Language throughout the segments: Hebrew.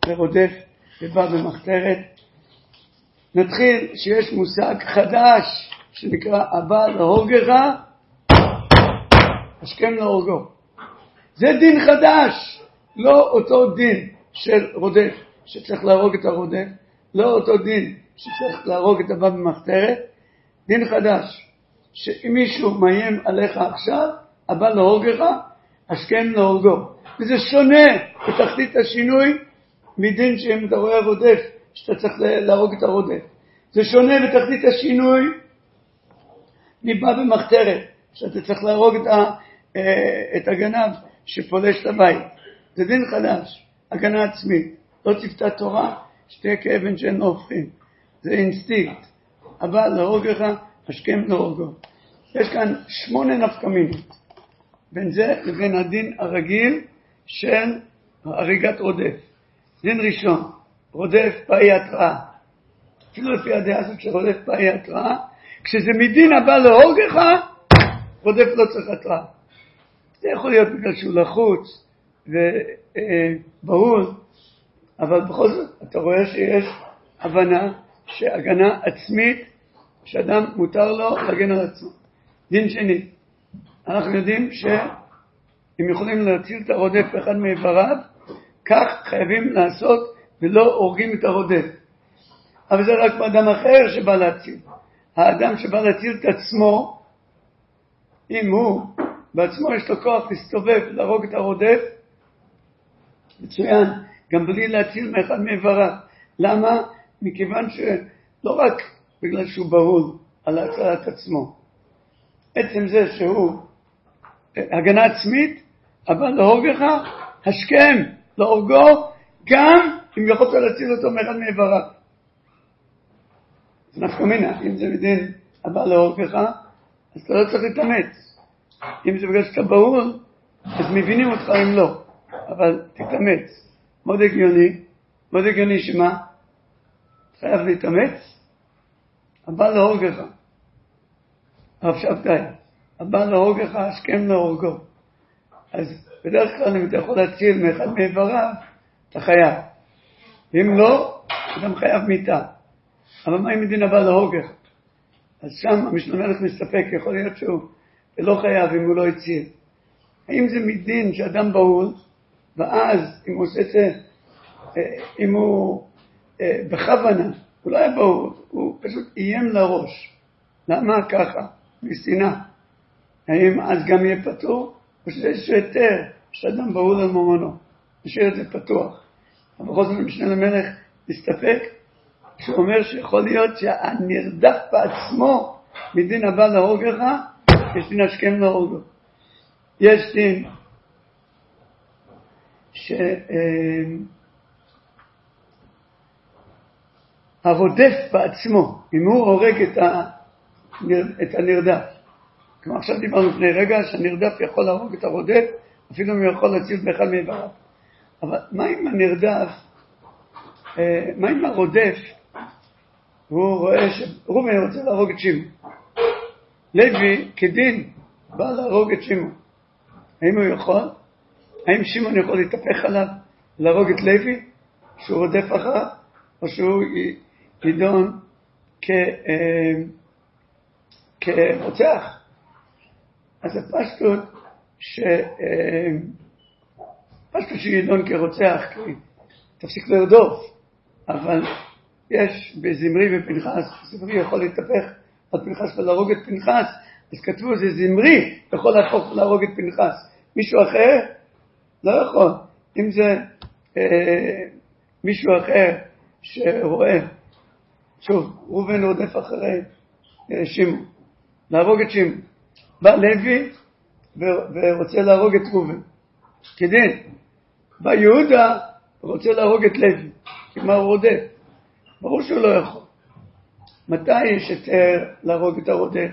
ורודף ובא במחתרת. נתחיל שיש מושג חדש שנקרא הבא להורגך השכם להורגו. זה דין חדש, לא אותו דין של רודף שצריך להרוג את הרודף, לא אותו דין שצריך להרוג את הבא במחתרת. דין חדש, שאם מישהו מאיים עליך עכשיו, הבא להורגך השכם להורגו. וזה שונה בתחתית השינוי מדין שאם אתה רואה רודף שאתה צריך להרוג את הרודף. זה שונה בתחתית השינוי מבא במחתרת שאתה צריך להרוג את הגנב שפולש לבית. זה דין חדש, הגנה עצמית. לא צפתה תורה שתהיה כאבן שאין לא הופכים. זה אינסטינקט. הבא להורגך השכם להורגו. יש כאן 8 נפקמינות בין זה לבין הדין הרגיל של הריגת רודף. דין ראשון, רודף פאי התראה. אפילו לפי הדעה הזאת שרודף פאי התראה, כשזה מדין הבא להורגך, רודף לא צריך התראה. זה יכול להיות בגלל שהוא לחוץ ובהול, אבל בכל זאת אתה רואה שיש הבנה שהגנה עצמית, שאדם מותר לו להגן על עצמו. דין שני, אנחנו יודעים שהם יכולים להציל את הרודף באחד מאיבריו, כך חייבים לעשות ולא הורגים את הרודף. אבל זה רק באדם אחר שבא להציל. האדם שבא להציל את עצמו, אם הוא בעצמו יש לו כוח להסתובב, להרוג את הרודף, מצוין, גם בלי להציל מאחד מאיבריו. למה? מכיוון שלא רק בגלל שהוא בהול על הצלת עצמו. עצם זה שהוא הגנה עצמית, אבל להורגך השכם להורגו, גם אם יכולת להציל אותו מאחד מאיבריו. זה נפקא מינה, אם זה מדין הבא להורגך, אז אתה לא צריך להתאמץ. אם זה בגלל שאתה בהול, אז מבינים אותך אם לא, אבל תתאמץ. מאוד הגיוני שמה? חייב להתאמץ. הבא להורגך, הרב שבתאי, הבא להורגך השכם להורגו. אז בדרך כלל אם אתה יכול להציל מאחד מאיבריו, אתה חייב. ואם לא, אדם חייב מיתה. אבל מה אם מדין הבא להורגך? אז שם המשנה מלך מסתפק, יכול להיות שהוא לא חייב אם הוא לא הציל. האם זה מדין שאדם בהול, ואז אם הוא עושה את זה, אם הוא בכוונה, הוא לא היה בהול, הוא פשוט איים לראש. למה ככה? משנאה. האם אז גם יהיה פטור? או שזה איזשהו היתר שאדם בהול על ממונו. נשאיר את זה פתוח. אבל בכל זאת המשנה למלך מסתפק, שהוא אומר שיכול להיות שהנרדף בעצמו מדין הבא להורגך, יש דין השכם להורגו. יש דין שהרודף בעצמו, אם הוא הורג את הנרדף. כמו עכשיו דיברנו לפני רגע, שהנרדף יכול להרוג את הרודף, אפילו אם הוא יכול להציל באחד מאיבריו. אבל מה עם הנרדף? מה עם הרודף? הוא רואה שרובין רוצה להרוג את שמעון. לוי כדין בא להרוג את שמעון. האם הוא יכול? האם שמעון יכול להתהפך עליו להרוג את לוי שהוא רודף אחריו, או שהוא יידון כרוצח? אז הפשטות שיידון כרוצח, כי תפסיק לרדוף. אבל יש בזמרי ופנחס, זמרי יכול להתהפך על פנחס ולהרוג את פנחס, אז כתבו זה זמרי יכול להפוך ולהרוג את פנחס. מישהו אחר לא יכול. אם זה מישהו אחר שרואה, שוב, ראובן רודף אחרי שמעון, להרוג את שמעון. בא לוי ורוצה להרוג את ראובן, כדין. בא יהודה ורוצה להרוג את לוי, כי מה הוא רודף? ברור שהוא לא יכול. מתי יש היתר להרוג את הרודף?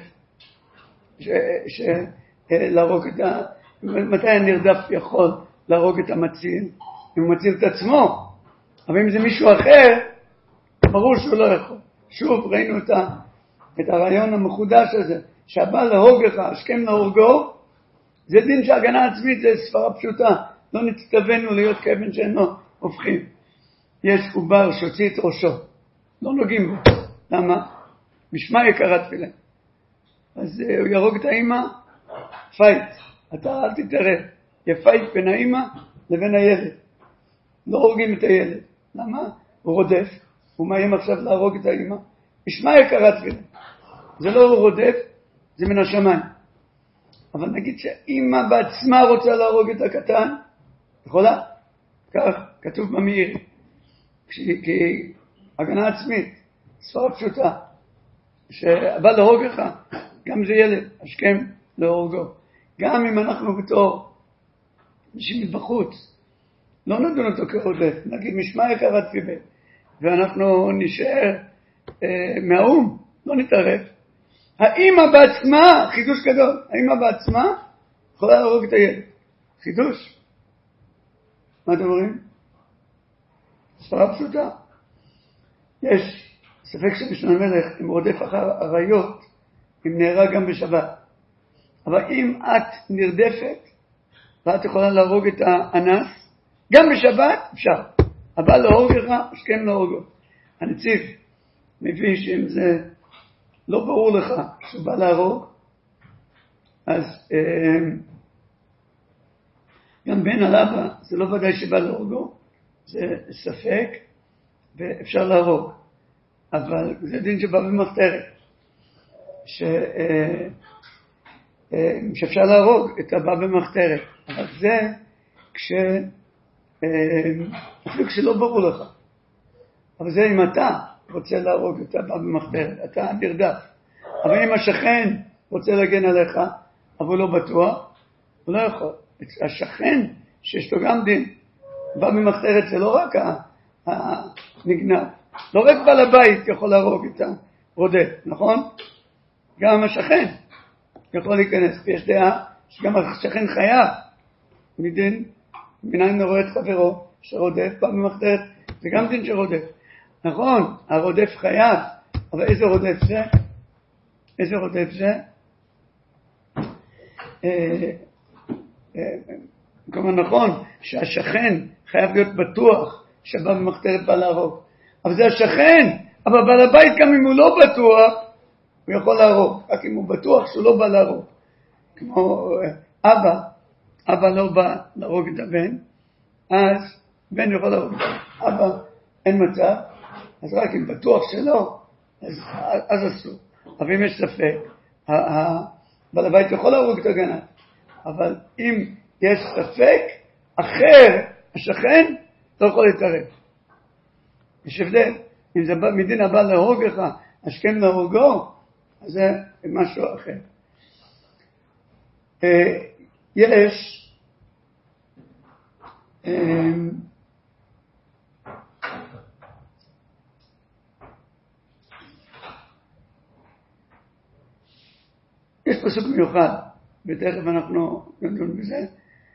מתי הנרדף יכול להרוג את המציל? אם הוא מציל את עצמו. אבל אם זה מישהו אחר, ברור שהוא לא יכול. שוב ראינו את הרעיון המחודש הזה, שהבא להורגך השכם להורגו, זה דין שהגנה עצמית, זה ספרה פשוטה. לא נצטווינו להיות כאבן שאינו הופכים. יש עובר שהוציא את ראשו, לא נוגעים בו. למה? משמע יקרה תפילה. אז הוא ירוג את האמא, פייט. אתה אל תתערב. יפייט בין האמא לבין הילד. לא הורגים את הילד. למה? הוא רודף. הוא מאיים עכשיו להרוג את האמא. משמע יקרה תפילה. זה לא הוא רודף, זה מן השמיים. אבל נגיד שהאמא בעצמה רוצה להרוג את הקטן, יכולה? כך כתוב במאיר. כי הגנה עצמית, ספרה פשוטה, שבא להרוג לך, גם זה ילד, השכם להורגו. גם אם אנחנו בתור אנשים בחוץ, לא נדון אותו כרודף, נגיד משמע יקרת פיבל, ואנחנו נשאר מהאום, לא נתערב. האמא בעצמה, חידוש גדול, האמא בעצמה יכולה להרוג את הילד. חידוש. מה אתם אומרים? ספרה פשוטה. יש ספק שבשביל המלך, אם רודף אחר עריות, אם נהרג גם בשבת. אבל אם את נרדפת, ואת יכולה להרוג את האנס, גם בשבת אפשר. אבל להרוג לך, השכם להורגו. הנציב מבין שאם זה לא ברור לך שהוא בא להרוג, אז גם בן על אבא, זה לא ודאי שבא להורגו, זה ספק, ואפשר להרוג. אבל זה דין שבא במחתרת, שאפשר להרוג את הבא במחתרת. אבל זה אפילו כשלא ברור לך. אבל זה אם אתה רוצה להרוג את הבא במחתרת, אתה נרדף. אבל אם השכן רוצה להגן עליך, אבל הוא לא בטוח, הוא לא יכול. השכן שיש לו גם דין, בא במחתרת זה לא רק הנגנב. לא רק בעל הבית יכול להרוג את הרודף, נכון? גם השכן יכול להיכנס. יש דעה שגם השכן חייב מדין, מנין רואה את חברו שרודף, בא במחתרת, זה גם דין שרודף. נכון, הרודף חייב, אבל איזה רודף זה? איזה רודף זה? כלומר נכון שהשכן חייב להיות בטוח שבא במחתרת בא להרוג. אבל זה השכן, אבל בעל הבית גם אם הוא לא בטוח, הוא יכול להרוג. רק אם הוא בטוח שהוא לא בא להרוג. כמו אבא לא בא להרוג את הבן, אז בן יכול להרוג. אבא אין מצב, אז רק אם בטוח שלא, אז אסור. אבל אם יש ספק, בעל הבית יכול להרוג את הגנב. אבל אם יש ספק אחר, השכן לא יכול להתערב. יש הבדל, אם זה מדין הבא להרוג לך, השכם להורגו, אז זה משהו אחר. יש יש פסוק מיוחד, ותכף אנחנו נדון בזה,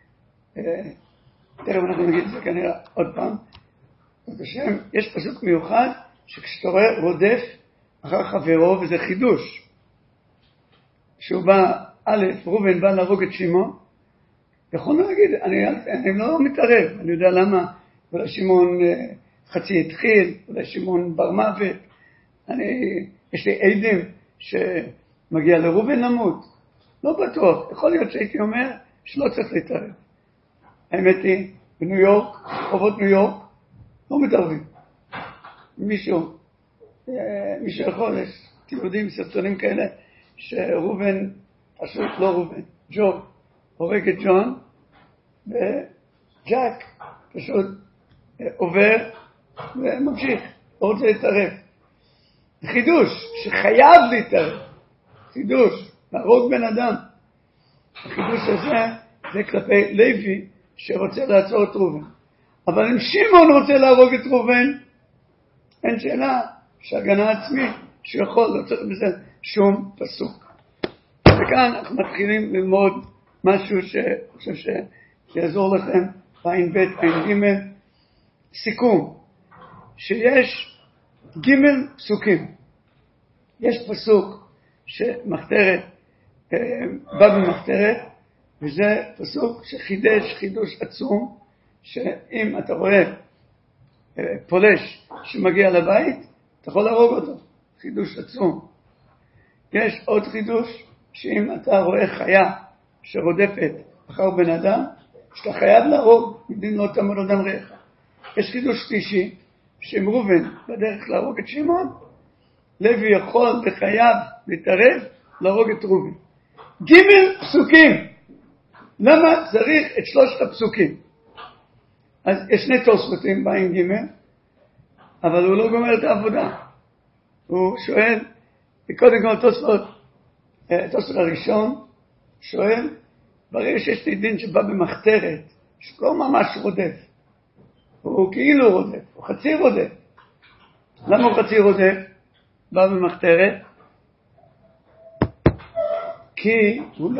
תכף אנחנו נגיד את זה כנראה עוד פעם. בשם, יש פסוק מיוחד שכשאתה רואה רודף אחר חברו, וזה חידוש, שהוא בא, ראובן בא להרוג את שמעון, יכולנו להגיד, אני לא מתערב, אני יודע למה, אולי שמעון חצי התחיל, אולי שמעון בר מוות, יש לי עדים שמגיע לראובן למות, לא בטוח, יכול להיות שהייתי אומר שלא צריך להתערב. האמת היא, בניו יורק, חובות ניו יורק, לא מתערבים. מישהו יכול, יש תיעודים, סרטונים כאלה, שראובן, פשוט לא ראובן, ג'ו, הורג את ג'ון, וג'ק פשוט עובר וממשיך, לא רוצה להתערב. חידוש, שחייב להתערב. חידוש, להרוג בן אדם. החידוש הזה, זה כלפי לוי, שרוצה לעצור את ראובן. אבל אם שמעון רוצה להרוג את ראובן, אין שאלה שהגנה עצמית שיכול, לא צריך בזה שום פסוק. וכאן אנחנו מתחילים ללמוד משהו שאני חושב שיעזור לכם, בעין ב' עין ג', סיכום, שיש ג' פסוקים. יש פסוק שמחתרת, בא במחתרת, וזה פסוק שחידש חידוש עצום, שאם אתה רואה פולש שמגיע לבית, אתה יכול להרוג אותו. חידוש עצום. יש עוד חידוש, שאם אתה רואה חיה שרודפת אחר בן אדם, שאתה חייב להרוג, מדין לא תעמוד אדם רעך. יש חידוש שלישי, שאם ראובן בדרך להרוג את שמעון, לוי יכול וחייב להתערב להרוג את ראובן. ג' פסוקים. למה צריך את 3 הפסוקים? אז יש 2 תוספותים בעין ג', אבל הוא לא גומר את העבודה. הוא שואל, קודם כל תוספות הראשון שואל, ברגע שיש לי דין שבא במחתרת, שלא ממש רודף, הוא כאילו רודף, הוא חצי רודף. למה הוא חצי רודף? בא במחתרת, כי הוא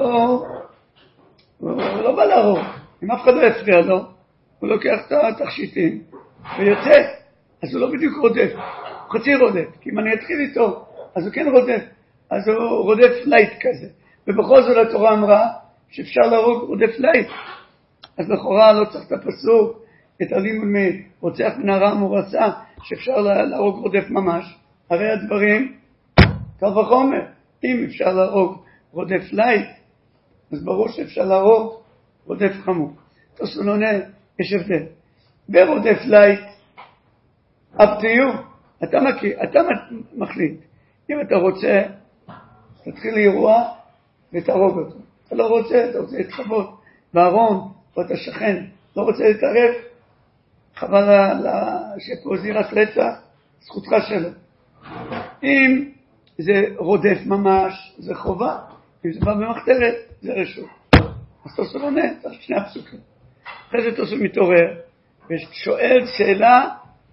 לא בא להרוג. אם אף אחד לא יפריע לו, הוא לוקח את התכשיטים ויוצא, אז הוא לא בדיוק רודף, הוא חצי רודף. כי אם אני אתחיל איתו, אז הוא כן רודף, אז הוא רודף לייט כזה. ובכל זאת התורה אמרה שאפשר להרוג רודף לייט. אז לכאורה לא צריך את הפסוק, את הלימוד מרוצח מן הרע ורצה, שאפשר להרוג רודף ממש. הרי הדברים, קל וחומר, אם אפשר להרוג רודף לייט, אז ברור שאפשר להרוג רודף חמור. תוספות עונה, יש הבדל. ברודף לייט, up to you, אתה מחליט. אם אתה רוצה, תתחיל לאירוע ותהרוג אותו. אתה לא רוצה, אתה רוצה להתחבות בארון, או אתה שכן, לא רוצה להתערב, חבל שפה זירת רצח, זכותך שלו. אם זה רודף ממש, זה חובה. אם זה בא במחתרת, זה רשות. אז תוספות עונה, צריך 2 הפסוקים. אחרי זה תוספות מתעורר, ושואל שאלה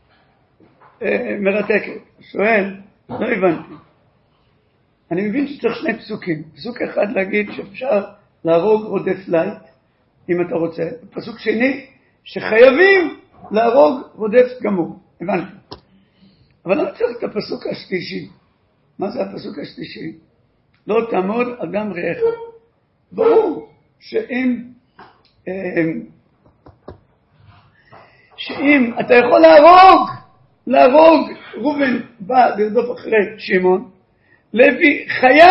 מרתקת. שואל, לא הבנתי. אני מבין שצריך 2 פסוקים. פסוק אחד להגיד שאפשר להרוג רודף לייט, אם אתה רוצה. פסוק שני, שחייבים להרוג רודף גמור. הבנתי. אבל אני צריך את הפסוק השלישי. מה זה הפסוק השלישי? לא תעמוד אדם רעך. ברור שאם אתה יכול להרוג, ראובן בא לרדוף אחרי שמעון, לוי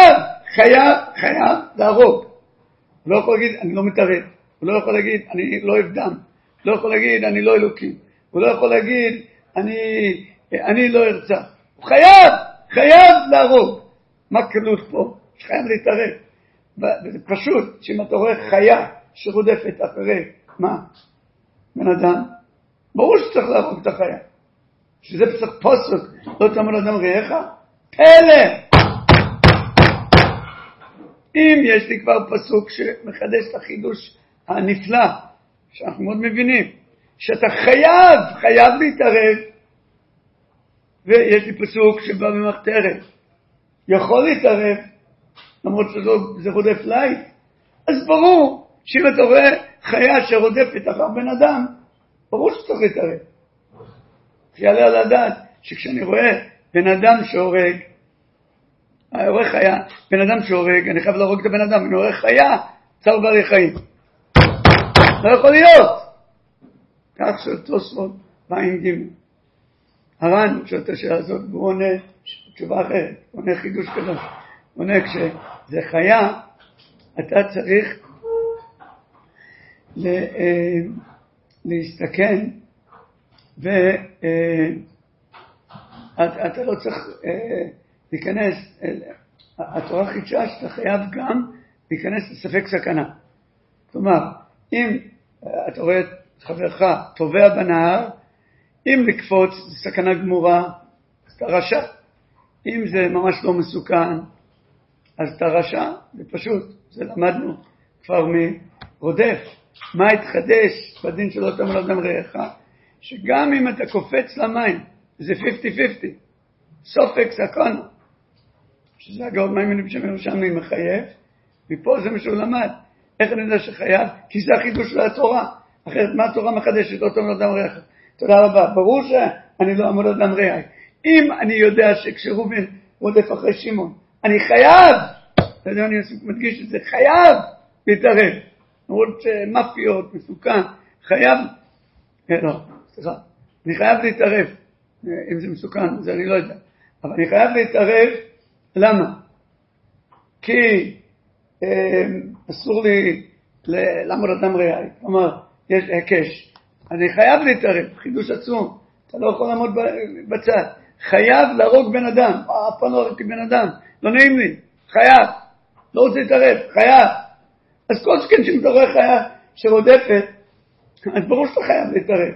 חייב להרוג. הוא לא יכול להגיד אני לא מתערב, הוא לא יכול להגיד אני לא אוהב דם, הוא לא יכול להגיד אני לא אלוקים, הוא לא יכול להגיד אני לא ארצח. הוא חייב להרוג. מה כלול פה? שחייב להתערב. וזה פשוט שאם אתה רואה חיה שרודפת אחרי מה? בן אדם, ברור שצריך להרוג את החיה. שזה פסוק, לא תעמוד אדם רעך, פלא! אם יש לי כבר פסוק שמחדש את החידוש הנפלא, שאנחנו מאוד מבינים, שאתה חייב להתערב, ויש לי פסוק שבא במחתרת, יכול להתערב, למרות שזה רודף לייט, אז ברור שאם אתה רואה חיה שרודפת אחר בן אדם, ברור שצריך להתערב. יעלה על הדעת שכשאני רואה בן אדם שהורג, בן אדם שהורג, אני חייב להרוג את הבן אדם, אני רואה חיה, צער בעלי חיים. לא יכול להיות. כך של תוספות בעין ג'. הר"ן שואל את השאלה הזאת, והוא עונה תשובה אחרת, הוא עונה חידוש קדוש. הוא עונה כשזה חיה, אתה צריך להסתכן, ואתה לא צריך להיכנס, התורה חידשה שאתה חייב גם להיכנס לספק סכנה. כלומר, אם אתה רואה את חברך טובע בנהר, אם לקפוץ זה סכנה גמורה, אז אתה רשע. אם זה ממש לא מסוכן, אז אתה רשע, זה פשוט, זה למדנו כבר מרודף. מה התחדש בדין שלא תעמוד אדם רעך? שגם אם אתה קופץ למים, זה 50-50, סופק סכנה, שזה הגאון מימונים שמירושלמי מחייב, מפה זה מה שהוא למד. איך אני יודע שחייב? כי זה החידוש של התורה. אחרת מה התורה מחדשת? לא תעמוד אדם רעך. תודה רבה. ברור שאני לא אעמוד אדם רעך. אם אני יודע שכשראובן רודף אחרי שמעון, אני חייב, אתה יודע, אני מדגיש את זה, חייב להתערב. למרות שמאפיות, מסוכן, חייב, לא, סליחה, אני חייב להתערב. אם זה מסוכן, זה אני לא יודע. אבל אני חייב להתערב. למה? כי אסור לי לעמוד אדם רעי. כלומר, יש הקש. אני חייב להתערב. חידוש עצום. אתה לא יכול לעמוד בצד. חייב להרוג בן אדם. אף פעם לא הרגתי בן אדם. לא נעים לי. חייב. לא רוצה להתערב. חייב. אז כל שכן שאם אתה רואה חיה שרודפת, אז ברור שאתה חייב להתערב.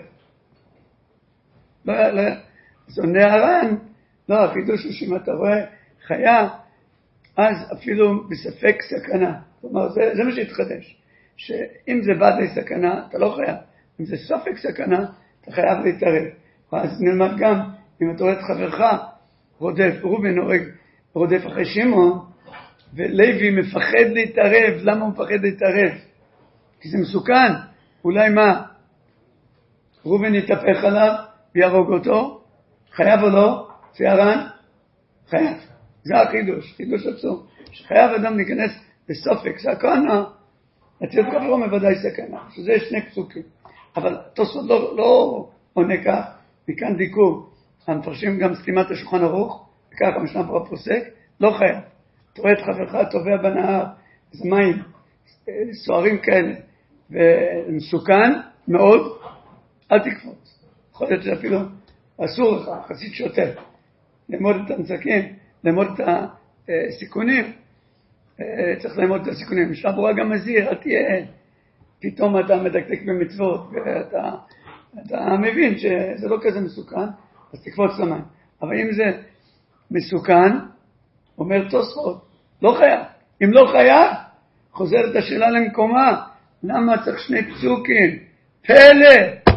אז נערן, לא, החידוש הוא שאם אתה רואה חיה, אז אפילו בספק סכנה. כלומר, זה מה שהתחדש. שאם זה בא די סכנה, אתה לא חייב. אם זה ספק סכנה, אתה חייב להתערב. ואז נלמד גם, אם אתה רואה את חברך, רודף, רובן רודף אחרי שמעון, ולוי מפחד להתערב. למה הוא מפחד להתערב? כי זה מסוכן. אולי מה? רובן יתהפך עליו ויהרוג אותו. חייב או לא? שערן? חייב. זה החידוש, חידוש עצום. שחייב אדם להיכנס בסופק סכנה, לצאת כברו מוודאי סכנה. שזה שני פסוקים. אבל תוספות לא עונה כך, מכאן דיקור. המפרשים גם סתימת השולחן ערוך, וכך המשנה ברורה פוסק, לא חייב. אתה רואה את חברך טובע בנהר, זה מים סוערים כאלה, ומסוכן מאוד, אל תקפוץ. יכול להיות שאפילו אסור לך, חסיד שוטה, ללמוד את הנזקים, ללמוד את הסיכונים, צריך ללמוד את הסיכונים. משנה ברורה גם מזהיר, אל תהיה, פתאום אתה מדקדק במצוות, ואתה מבין שזה לא כזה מסוכן, אז תקפוץ למים. אבל אם זה מסוכן, אומר תוספות, לא חייב. אם לא חייב, חוזרת השאלה למקומה. למה צריך שני פסוקים? פלא!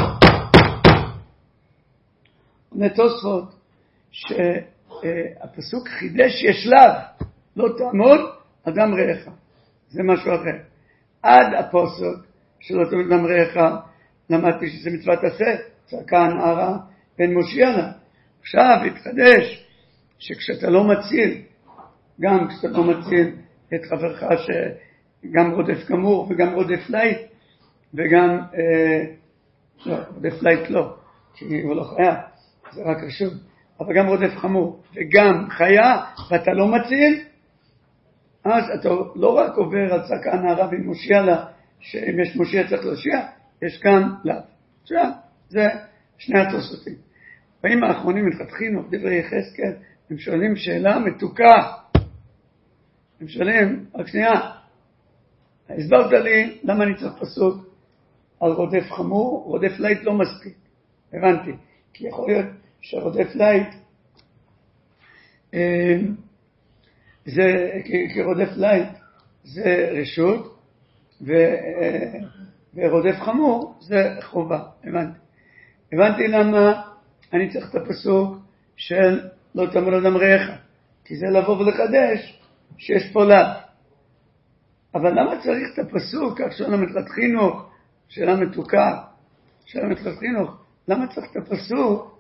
אומר תוספות, שהפסוק חידש ישלב, לא תעמוד, אדם רעך. זה משהו אחר. עד הפסוק שלא תעמוד אדם רעך, למדתי שזה מצוות עשה, צעקה הנערה, בן מושיע לה. עכשיו התחדש, שכשאתה לא מציל, גם כשאתה לא מציל את חברך שגם רודף גמור וגם רודף לייט, וגם, לא, רודף לייט לא, כי הוא לא חיה, זה רק רשות, אבל גם רודף חמור, וגם חיה, ואתה לא מציל, אז אתה לא רק עובר על צעקה הנערה ומושיע לה, שאם יש מושיע צריך להושיע, יש כאן לאו. עכשיו, זה שני התוספים. בימים האחרונים מתחתכים דברי יחזקאל, הם שואלים שאלה מתוקה. הם שואלים, רק שנייה, הסברת לי למה אני צריך פסוק על רודף חמור, רודף לייט לא מספיק. הבנתי, כי יכול להיות שרודף לייט, כי רודף לייט זה רשות, ורודף חמור זה חובה. הבנתי למה אני צריך את הפסוק של לא תעמוד אדם רעך, כי זה לבוא ולחדש שיש פה לאו. אבל למה צריך את הפסוק, כך שאלה מתחת חינוך, שאלה מתוקה, שאלה מתחת חינוך, למה צריך את הפסוק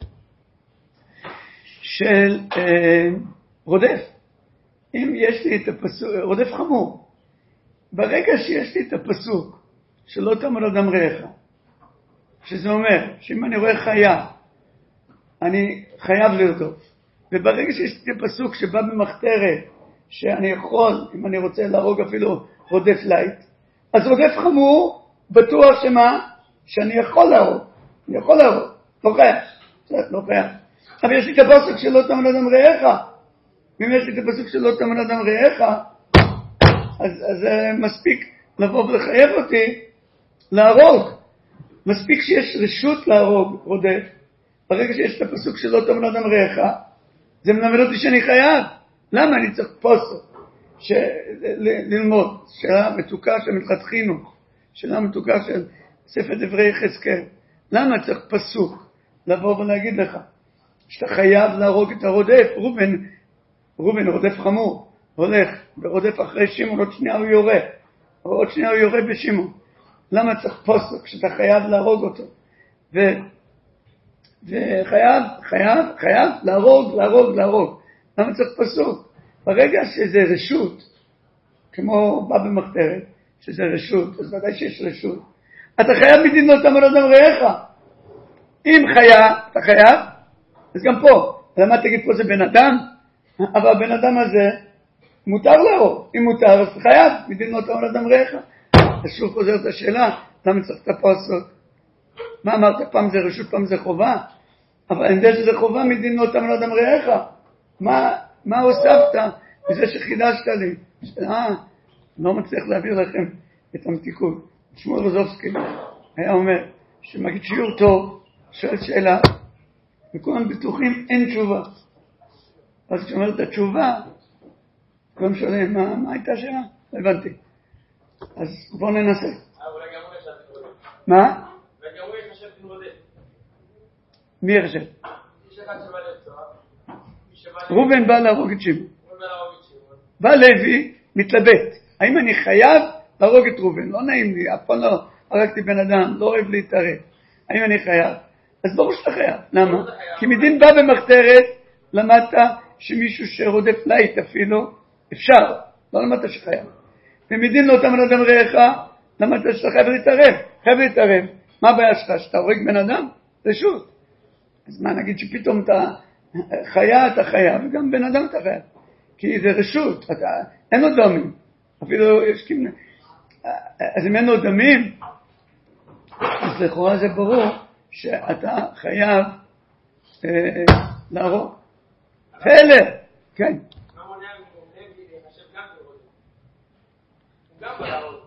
של רודף? אם יש לי את הפסוק, רודף חמור, ברגע שיש לי את הפסוק של לא תעמוד אדם רעך, שזה אומר שאם אני רואה חיה, אני חייב לרדוף. וברגע שיש לי פסוק שבא במחתרת, שאני יכול, אם אני רוצה להרוג אפילו רודף לייט, אז רודף חמור, בטוח שמה? שאני יכול להרוג. אני יכול להרוג. לא חייב. לא חייב. אבל יש לי את הפסוק של לא תעמוד אדם רעך. ואם יש לי את הפסוק של לא תעמוד אדם רעך, אז מספיק לבוא ולחייב אותי להרוג. מספיק שיש רשות להרוג רודף. ברגע שיש את הפסוק של לא תעמוד אדם רעך, זה מלמד אותי שאני חייב. למה אני צריך פסוק ללמוד? שאלה מתוקה של מלכת חינוך, שאלה מתוקה של ספר דברי יחזקאל. למה צריך פסוק לבוא ולהגיד לך שאתה חייב להרוג את הרודף? רובן רודף חמור, הולך ורודף אחרי שמעון, עוד שנייה הוא יורה, או עוד שנייה הוא יורה בשמעון. למה צריך פסוק שאתה חייב להרוג אותו? וחייב להרוג. למה צריך פסוק? ברגע שזה רשות, כמו בא במחתרת, שזה רשות, אז ודאי שיש רשות, אתה חייב מדין לא תעמוד אדם רעך. אם חיה, אתה חייב, אז גם פה, למה תגיד פה זה בן אדם? אבל הבן אדם הזה מותר להרוג, אם מותר אז אתה חייב, מדין לא תאמר אדם רעך. אז שוב חוזרת השאלה, למה צריך את הפסוק? מה אמרת? פעם זה רשות, פעם זה חובה, אבל אני יודע שזה חובה, מדין לא תאמר אדם רעך. מה הוספת בזה שחידשת לי? לא מצליח להעביר לכם את המתיקות. שמואל רוזובסקי היה אומר שמגיד שיעור טוב, שואל שאלה, וכולם בטוחים אין תשובה. אז כשאומר את התשובה, כולם שואלים, מה הייתה השאלה? לא הבנתי. אז בואו ננסה. מה? מי יחשב? רובן בא להרוג את שמעון. בא לוי, מתלבט. האם אני חייב להרוג את רובן? לא נעים לי, אף פעם לא הרגתי בן אדם, לא אוהב להתערב. האם אני חייב? אז ברור שאתה חייב. למה? כי מדין בא במחתרת, למדת שמישהו שרודף לית אפילו, אפשר. לא למדת שחייב. ומדין לא תאמר אדם רעך, למדת שאתה חייב להתערב. חייב להתערב. מה הבעיה שלך? שאתה הורג בן אדם? רשות. אז מה נגיד שפתאום אתה חיה, אתה חייב, וגם בן אדם אתה חייב. כי זה רשות, אין לו דמים. אפילו יש כמנה. אז אם אין לו דמים, אז לכאורה זה ברור שאתה חייב להרוג. פלא, כן. מה מונע לוי להיחשב גם ברודף? הוא גם בלהרוג.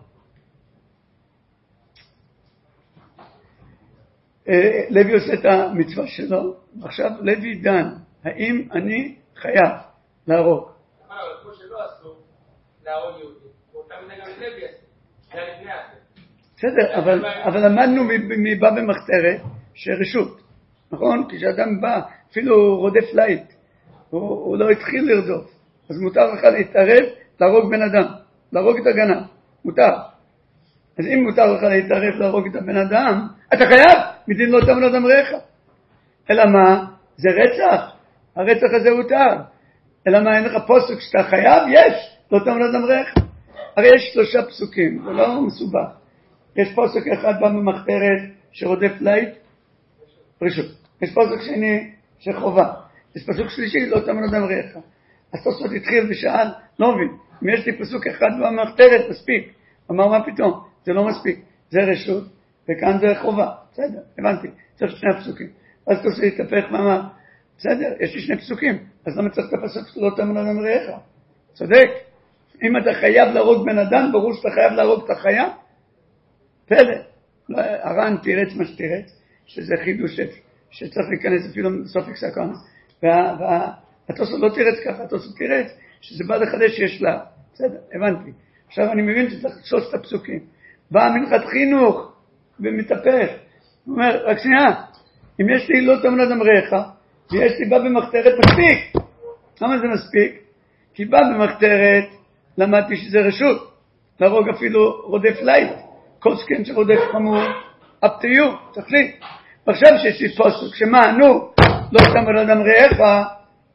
לוי עושה את המצווה שלו, ועכשיו לוי דן, האם אני חייב להרוג? אבל כמו שלא עשו להרוג יהודים, ואותה מידה גם לוי עשו, זה היה לפני עשו. בסדר, אבל למדנו מבא במחתרת שרשות, נכון? כשאדם בא, אפילו רודף לית, הוא לא התחיל לרדוף, אז מותר לך להתערב, להרוג בן אדם, להרוג את הגנב, מותר. אז אם מותר לך להתערב להרוג את הבן אדם, אתה חייב, מדין לא תאמר אדם רעך. אלא מה? זה רצח, הרצח הזה הותר. אלא מה, אין לך פסוק שאתה חייב? יש, לא תאמר אדם רעך. הרי יש 3 פסוקים, זה לא מסובך. יש פסוק אחד בא במחתרת שרודף לית, רשות. יש פסוק שני שחובה. יש פסוק שלישי, לא תאמר אדם רעך. אז תוספות התחיל ושאל, לא מבין, אם יש לי פסוק אחד במחתרת, מספיק. אמר מה פתאום? זה לא מספיק, זה רשות, וכאן זה חובה. בסדר, הבנתי, צריך 2 פסוקים. אז תעשי להתהפך ואמר, בסדר, יש לי 2 פסוקים, אז למה צריך את הפסוק שלא תאמר אדם רעך? צודק, אם אתה חייב להרוג בן אדם, ברור שאתה חייב להרוג את החיה. פלא, הר"ן תירץ מה שתירץ, שזה חידוש שצריך להיכנס אפילו סופק סקרן, והתוספות לא תירץ ככה, התוספות תירץ שזה בא לחדש שיש לה. בסדר, הבנתי. עכשיו אני מבין שצריך 3 הפסוקים. בא מנחת חינוך ומתהפך. הוא אומר, רק שנייה, אם יש לי לא תאמר אדם רעך, ויש לי בא במחתרת, מספיק. למה זה מספיק? כי בא במחתרת, למדתי שזה רשות. להרוג אפילו רודף לית. כל שכן שרודף חמור, up to you, תחליט. ועכשיו שיש לי פסוק, שמה, נו, לא תאמר אדם רעך,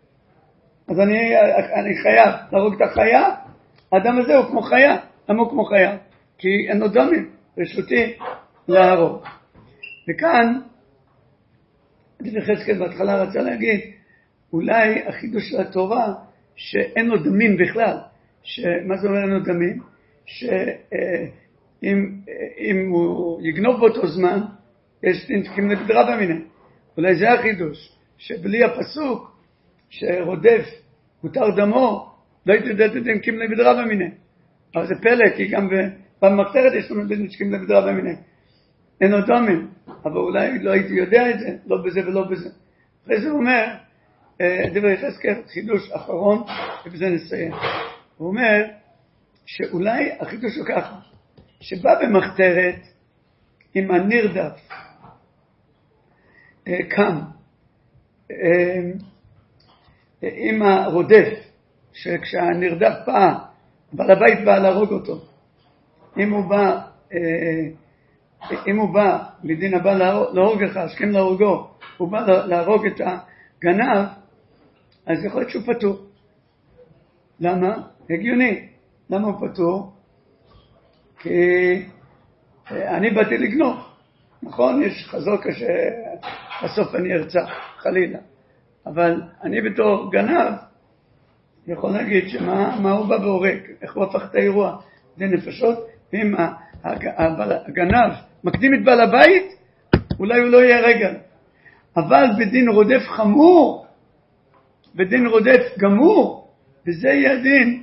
אז אני חייב להרוג את החיה. האדם הזה הוא כמו חיה. למה הוא כמו חיה? כי אין לו דמים, רשותי להרוג. וכאן, דוד יחזקאל בהתחלה רצה להגיד, אולי החידוש של התורה, שאין לו דמים בכלל. מה זה אומר אין לו דמים? שאם הוא יגנוב באותו זמן, יש תנתקים לבדרה במיני. אולי זה החידוש, שבלי הפסוק, שרודף, מותר דמו, לא יתדעת את דנקים לבדרה במיני. אבל זה פלא, כי גם במחתרת יש לנו דנקים לבדרה במיני. אין לו דומים, אבל אולי לא הייתי יודע את זה, לא בזה ולא בזה. אחרי זה הוא אומר, דברי יחזקאל, חידוש אחרון, ובזה נסיים. הוא אומר, שאולי החידוש הוא ככה, שבא במחתרת עם הנרדף, קם, עם הרודף, שכשהנרדף בא, בעל הבית בא להרוג אותו. אם הוא בא, לדין הבא להרוג לך, השכם להורגו, הוא בא להרוג את הגנב, אז יכול להיות שהוא פטור. למה? הגיוני. למה הוא פטור? כי אני באתי לגנוב. נכון? יש חזור בסוף אני ארצח, חלילה. אבל אני בתור גנב, יכול להגיד מה הוא בא והורג, איך הוא הפך את האירוע. זה נפשות, ואם הגנב מקדים את בעל הבית, אולי הוא לא יהיה רגע. אבל בדין רודף חמור, בדין רודף גמור, וזה יהיה הדין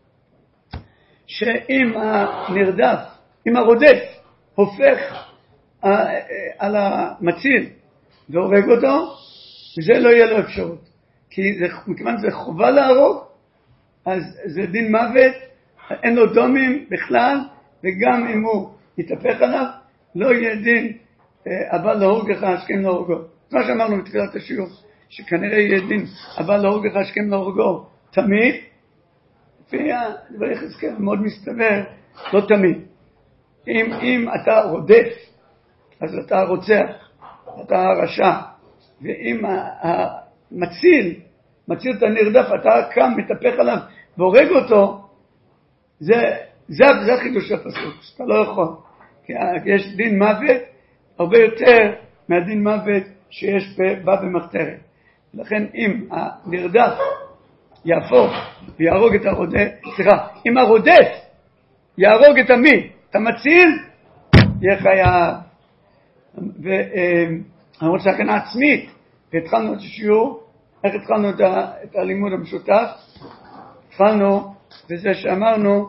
שאם הנרדף, אם הרודף הופך על המציל והורג אותו, זה לא יהיה לו אפשרות. כי מכיוון זה חובה להרוג, אז זה דין מוות, אין לו דומים בכלל, וגם אם הוא יתהפך עליו, לא יהיה דין הבא להורגך השכם להורגו. מה שאמרנו בתחילת השיעור, שכנראה יהיה דין הבא להורגך השכם להורגו תמיד, לפי הדבר יחזקאל מאוד מסתבר, לא תמיד. אם אתה רודף, אז אתה רוצח, אתה רשע, ואם המציל את הנרדף, אתה קם, מתהפך עליו והורג אותו, זה החידוש הפסוק, שאתה לא יכול. כי יש דין מוות הרבה יותר מהדין מוות שיש בא במחתרת. לכן אם הנרדף יהפוך ויהרוג את הרודף, אם הרודף יהרוג את המי, את המציל, יהיה חייב. ואמרות סכנה עצמית, והתחלנו את השיעור, איך התחלנו את הלימוד המשותף? התחלנו בזה שאמרנו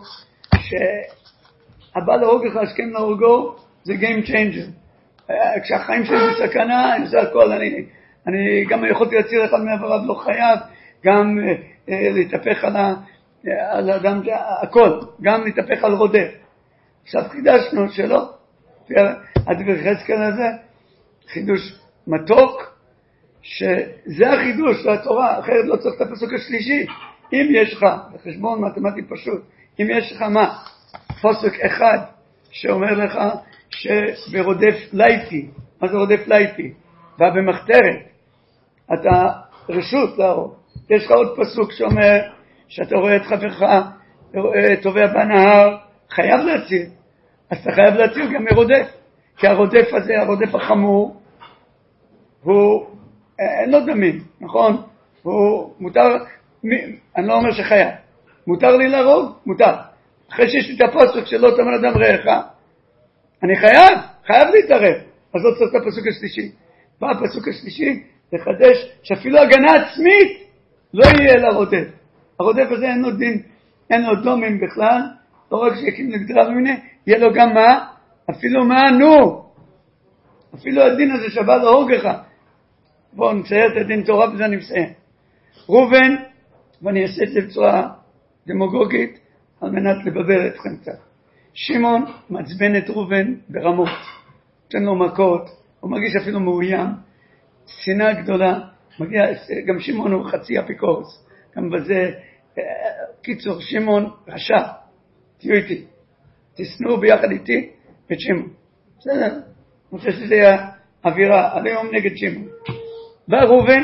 שהבא להורגך השכם להורגו זה game changer. כשהחיים שלי בסכנה, אני עושה הכל, אני גם יכולתי להציל אחד מעבריו, לא חייב, גם להתהפך על אדם, הכל, גם להתהפך על רודף. עכשיו חידשנו שלא, הדבר יחזקאל הזה, חידוש מתוק, שזה החידוש של התורה, אחרת לא צריך את הפסוק השלישי. אם יש לך, בחשבון מתמטי פשוט, אם יש לך מה? פסוק אחד שאומר לך שברודף לייפי, מה זה רודף לייפי? ובמחתרת, אתה רשות להרוג. יש לך עוד פסוק שאומר שאתה רואה את חברך טובע בנהר, חייב להציל. אז אתה חייב להציל גם מרודף. כי הרודף הזה, הרודף החמור, הוא אין לו דמים, נכון? הוא מותר, אני לא אומר שחייב. מותר לי להרוג? מותר. אחרי שיש לי את הפסוק שלא תאמר אדם רעך, אני חייב להתערב. אז לא צריך את הפסוק השלישי. בא הפסוק השלישי לחדש שאפילו הגנה עצמית לא יהיה לרודף. הרודף הזה אין לו דין, אין לו דומים בכלל, לא רק שיקים לגדרה ומיני, יהיה לו גם מה? אפילו מה? אפילו הדין הזה שבא להורגך. בואו נצייר את הדין תורה וזה אני מסיים. ראובן, ואני אעשה את זה בצורה דמוגוגית על מנת לבבל אתכם קצת. שמעון מעצבן את ראובן ברמות, נותן לו מכות, הוא מרגיש אפילו מאוים, שנאה גדולה, מגיע, גם שמעון הוא חצי אפיקורס, גם בזה, קיצור, שמעון רשע, תהיו איתי, תשנאו ביחד איתי את שמעון. בסדר, אני חושב שזה היה אווירה, עד היום נגד שמעון. בא ראובן,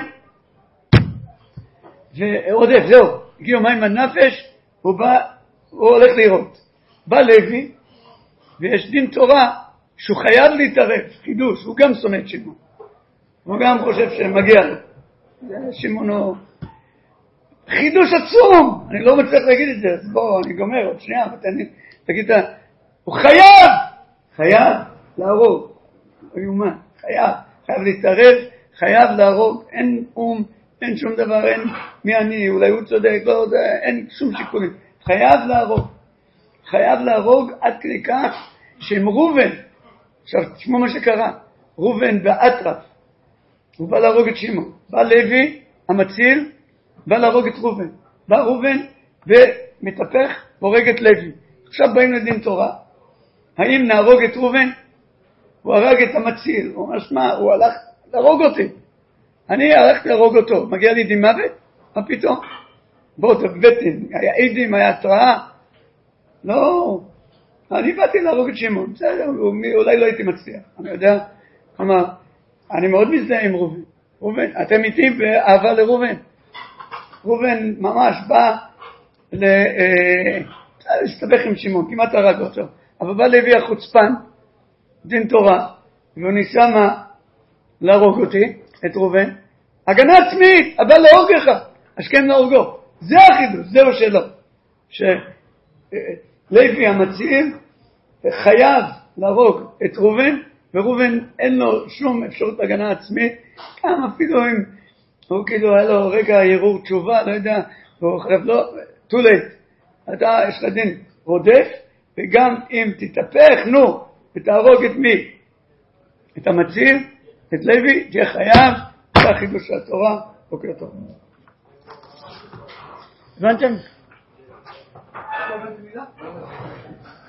ועודף, זהו, הגיעו מים הנפש, הוא הולך לראות. בא לוי, ויש דין תורה שהוא חייב להתערב, חידוש, הוא גם שונא את שמעון. הוא גם חושב שמגיע לו. שמעון הוא חידוש עצום, אני לא מצליח להגיד את זה, אז בואו, אני גומר, עוד שנייה, תגיד, הוא חייב להרוג, לא יומן, חייב להתערב, חייב להרוג, אין אין שום דבר, אין מי אני, אולי הוא צודק, לא, אין שום שיקולים, חייב להרוג עד כדי כך שהם ראובן, עכשיו תשמעו מה שקרה, ראובן ואטרף, הוא בא להרוג את שמעון, בא לוי המציל, בא להרוג את ראובן, בא ראובן ומתהפך והורג את לוי. עכשיו באים לדין תורה, האם נהרוג את ראובן? הוא הרג את המציל, הוא אומר שמה, הוא הלך להרוג אותי, אני הלכתי להרוג אותו, מגיע לי דין מוות? מה פתאום? בואו תבטין, היה עדים, היה התראה, לא, אני באתי להרוג את שמעון, בסדר, אולי לא הייתי מצליח, אני יודע, כלומר, אני מאוד מזדהה עם ראובן, אתם איתי באהבה לראובן, ראובן ממש בא להסתבך עם שמעון, כמעט הרג אותו, אבל בא לוי החוצפן, דין תורה, והוא ניסה מה? להרוג אותי, את ראובן, הגנה עצמית, הבא להורגך, השכם להורגו. זה החידוש, זהו שלו. שלוי המציל חייב להרוג את ראובן, וראובן אין לו שום אפשרות הגנה עצמית, גם אפילו אם הוא כאילו היה לו רגע ירור תשובה, לא יודע, הוא חייב לו, too late. אתה יש לך דין רודף, וגם אם תתהפך, נו, ותהרוג את מי? את המציל, את לוי, תהיה חייב, זה החידוש של התורה. בוקר טוב. הבנתם?